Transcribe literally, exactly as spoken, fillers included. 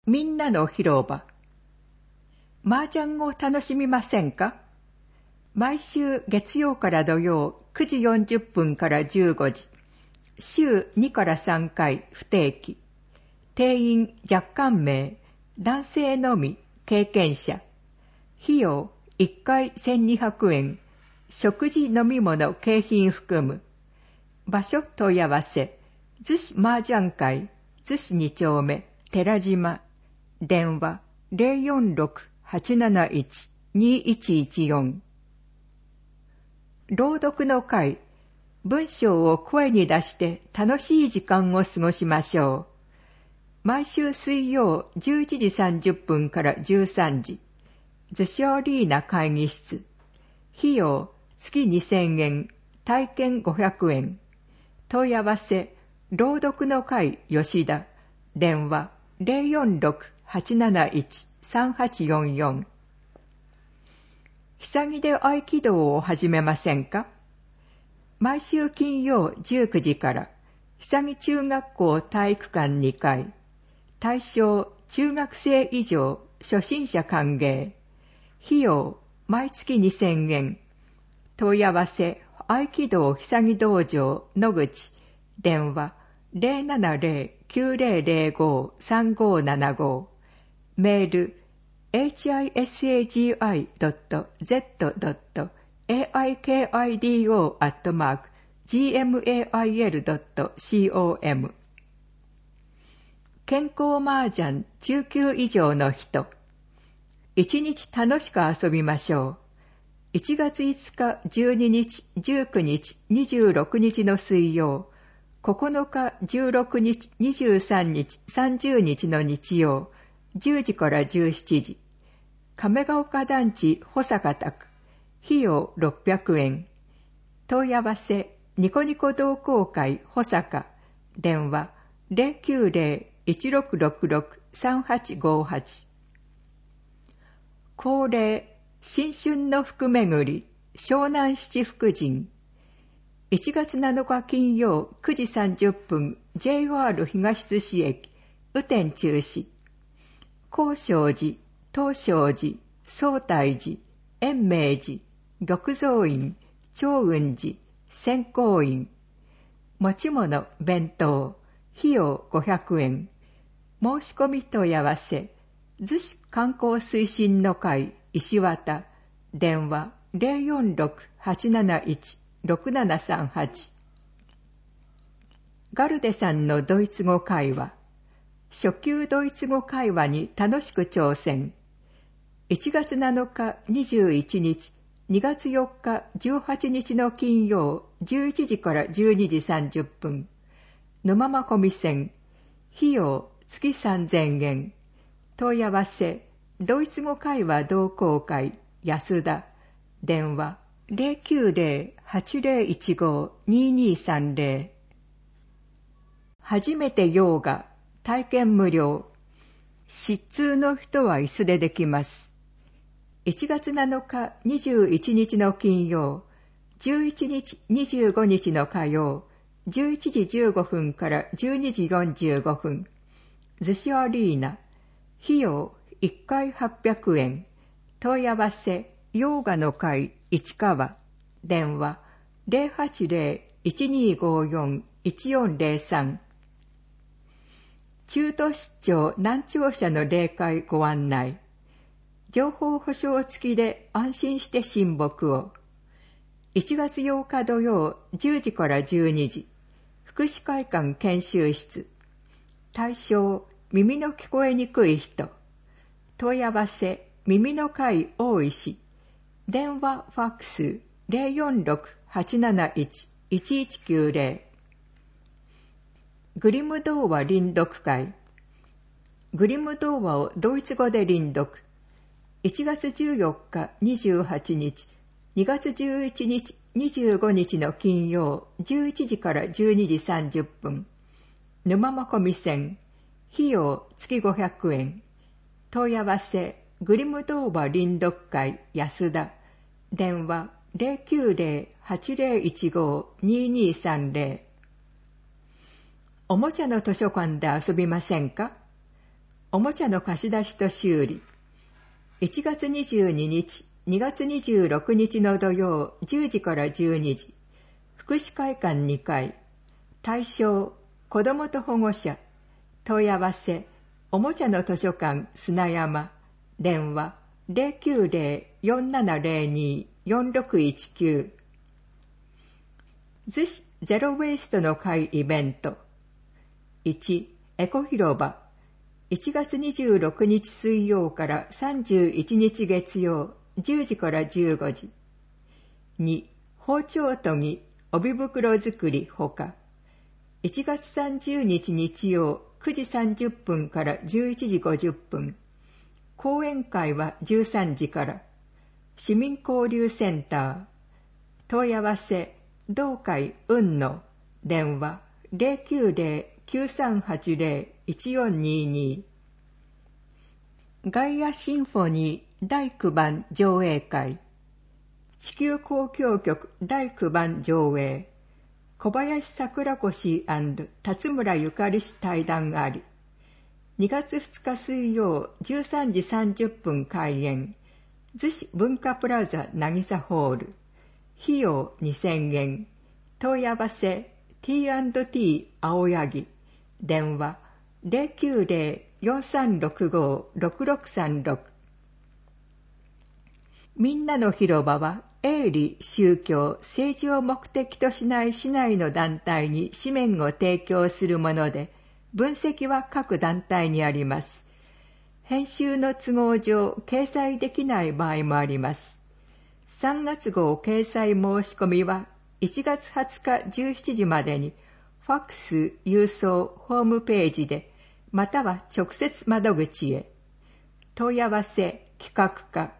みんなの広場。麻雀を楽しみませんか？毎週月曜から土曜くじよんじゅっぷんからじゅうごじ、週にからさんかい不定期。定員若干名、男性のみ、経験者。費用いっかいせんにひゃくえん、食事飲み物景品含む。場所問い合わせ、逗子麻雀会、逗子に丁目、寺島。電話 ゼロよんろく はちなないち にいちいちよん。朗読の会、文章を声に出して楽しい時間を過ごしましょう。毎週水曜じゅういちじさんじゅっぷんからじゅうさんじ、逗子アリーナ会議室。費用月にせんえん、体験ごひゃくえん。問い合わせ、朗読の会吉田。電話ゼロよんろく はちなないち さんはちよんよん。久で合気道を始めませんか？毎週金曜じゅうくじから、久木中学校体育館にかい。対象中学生以上、初心者歓迎。費用毎月にせんえん。問い合わせ、合気道久木道場野口。電話ゼロななゼロ きゅうゼロゼロご さんごななご。メール エイチアイエスエージーアイドットゼットドットエーアイケーアイディーオー アットマーク ジーエムエーアイエルドットコム。健康麻雀中級以上の人。一日楽しく遊びましょう。いちがついつか、じゅうににち、じゅうくにち、にじゅうろくにちの水曜、ここのか、じゅうろくにち、にじゅうさんにち、さんじゅうにちの日曜、じゅうじからじゅうしちじ。亀ヶ丘団地保坂宅。費用ろっぴゃくえん。問い合わせ、ニコニコ同好会保坂。電話ゼロきゅうゼロ いちろくろくろく さんはちごはち。恒例、新春の福巡り、湘南七福神。いちがつなのか金曜くじさんじゅっぷん ジェイアール 東逗子駅、雨天中止。高尚寺、東照寺、宗泰寺、延明寺、玉蔵院、長雲寺、仙光院。持ち物、弁当。費用ごひゃくえん。申し込み問い合わせ、逗子観光推進の会石渡。電話ゼロよんろく はちなないち ろくななさんはち。ガルデさんのドイツ語会話。初級ドイツ語会話に楽しく挑戦。いちがつなのかにじゅういちにち、にがつよっかじゅうはちにちの金曜じゅういちじからじゅうにじさんじゅっぷん。沼間込線。費用月さんぜんえん。問い合わせ、ドイツ語会話同好会安田。電話ゼロきゅうゼロ はちゼロいちご ににさんゼロ。初めてヨガ、体験無料。疾痛の人は椅子でできます。いちがつなのかにじゅういちにちの金曜、じゅういちにちにじゅうごにちの火曜、じゅういちじじゅうごふんからじゅうにじよんじゅうごふん。逗子アリーナ。費用いっかいはっぴゃくえん。問い合わせ、ヨーガの会市川。電話ゼロはちゼロ いちにごよん いちよんゼロさん。中途出張難聴者の例会ご案内。情報保証付きで安心して親睦を。いちがつようか土曜じゅうじからじゅうにじ。福祉会館研修室。対象、耳の聞こえにくい人。問い合わせ、耳の会大石。電話ファックスゼロよんろく はちなないち いちいちきゅうゼロ。グリム童話輪読会。グリム童話をドイツ語で輪読。いちがつじゅうよっかにじゅうはちにち、にがつじゅういちにちにじゅうごにちの金曜じゅういちじからじゅうにじさんじゅっぷん。沼間込線。費用月ごひゃくえん。問い合わせ、グリム童話輪読会安田。電話ゼロきゅうゼロ はちゼロいちご ににさんゼロ。おもちゃの図書館で遊びませんか？ おもちゃの貸し出しと修理。いちがつにじゅうににち、にがつにじゅうろくにちの土曜じゅうじからじゅうにじ、福祉会館にかい、対象、子どもと保護者、問い合わせ、おもちゃの図書館砂山、電話 ゼロきゅうゼロ よんななゼロに よんろくいちきゅう。逗子ゼロウェイストの会イベント。いち、エコ広場。いちがつにじゅうろくにち水曜からさんじゅういちにち月曜じゅうじからじゅうごじ。に、包丁研ぎ、帯袋作りほか。いちがつさんじゅうにち日曜くじさんじゅっぷんからじゅういちじごじゅっぷん。講演会はじゅうさんじから。市民交流センター。問い合わせ、同会運の電話 ゼロきゅうゼロ きゅうさんはちゼロ いちよんにに。ガイアシンフォニーだいきゅうばん上映会。地球交響曲だいきゅうばん上映。小林桜子辰村ゆかり氏対談あり。にがつふつか水曜じゅうさんじさんじゅっぷん開演。逗子文化プラザ渚ホール。費用にせんえん。問い合わせ ティーアンドティー 青柳。電話 ゼロきゅうゼロ よんさんろくご ろくろくさんろく。みんなの広場は営利、宗教、政治を目的としない市内の団体に紙面を提供するもので、分析は各団体にあります。編集の都合上、掲載できない場合もあります。さんがつ号掲載申し込みはいちがつはつかじゅうしちじまでに、ファックス、郵送、ホームページで、または直接窓口へ。問い合わせ、企画課、